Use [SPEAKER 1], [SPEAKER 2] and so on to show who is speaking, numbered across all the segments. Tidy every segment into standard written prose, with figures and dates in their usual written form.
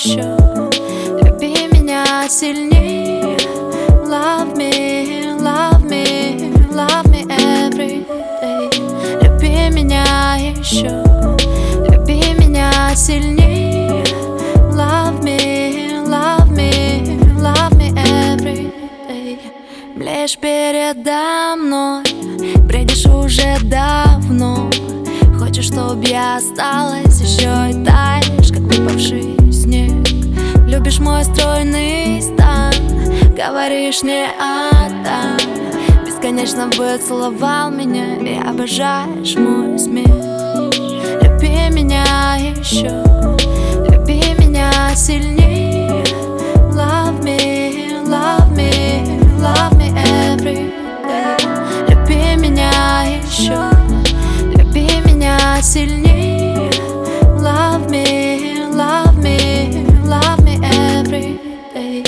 [SPEAKER 1] еще. Люби меня сильнее. Love me, love me, love me every day. Люби меня еще. Люби меня сильнее. Love me, love me, love me every day. Млеешь передо мной, бредишь уже давно. Хочешь, чтоб я осталась еще и таешь, как выпавший снег. Любишь мой стройный стан, говоришь не отдам. Бесконечно бы целовал меня и обожаешь мой смех. Люби меня еще, люби меня сильнее. Love me, love me, love me every day. Люби меня еще, люби меня сильнее. Love me, love me, love me every day.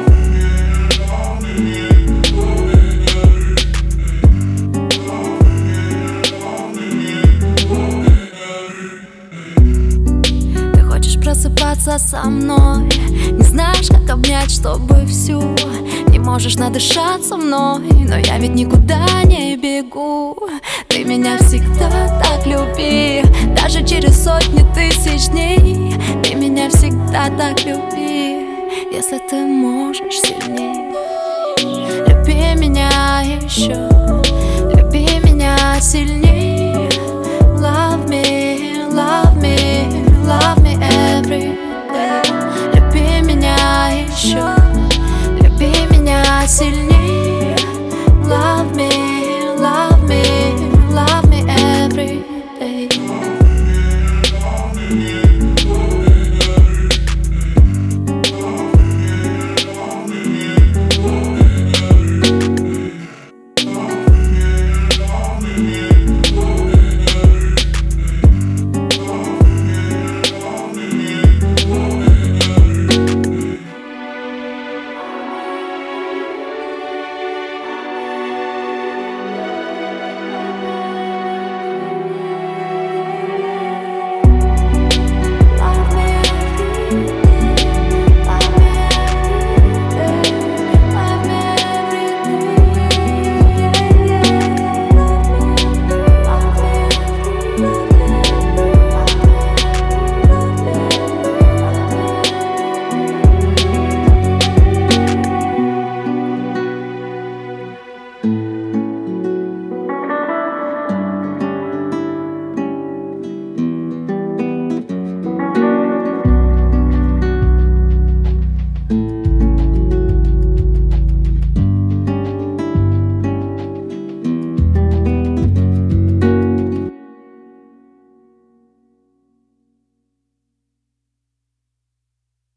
[SPEAKER 1] Ты хочешь просыпаться со мной, не знаешь, как обнять, чтобы всю. Не можешь надышаться мной, но я ведь никуда не бегу. Ты меня всегда так люби, даже через сотни тысяч дней. Ты меня всегда так люби, если ты можешь сильнее. Люби меня еще.